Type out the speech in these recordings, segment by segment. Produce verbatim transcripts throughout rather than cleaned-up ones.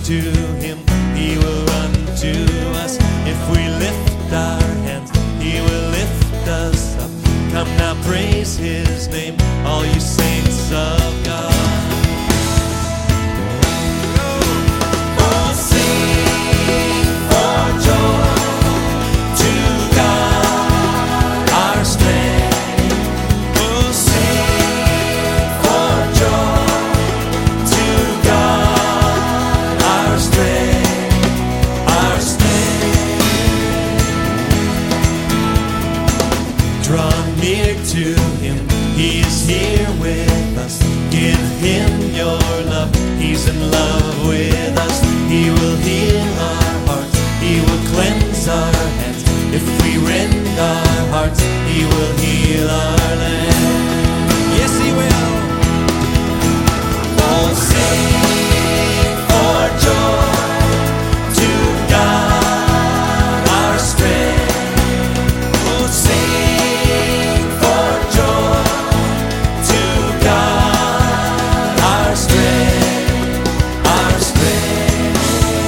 to him, he will run to us. If we lift our hands, he will lift us up. Come now, praise his name, all you saints of God. Oh, sing for joy to God, our strength. Oh, sing for joy to God, our strength, our strength. Draw near to him, he is here with us. Give him your love, he's in love with us. He will heal our hearts, he will cleanse our hands. If we rend our hearts, he will heal our land. Yes, he will. Oh, sing for joy to God, our strength. Oh, sing for joy to God, our strength, our strength.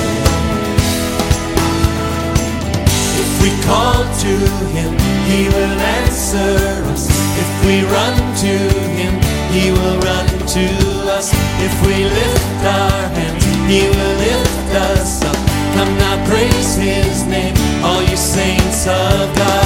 If we call to him, he will answer us. If we run to him, he will run to us. If we lift our hands, he will lift us up. Come now, praise his name, all you saints of God.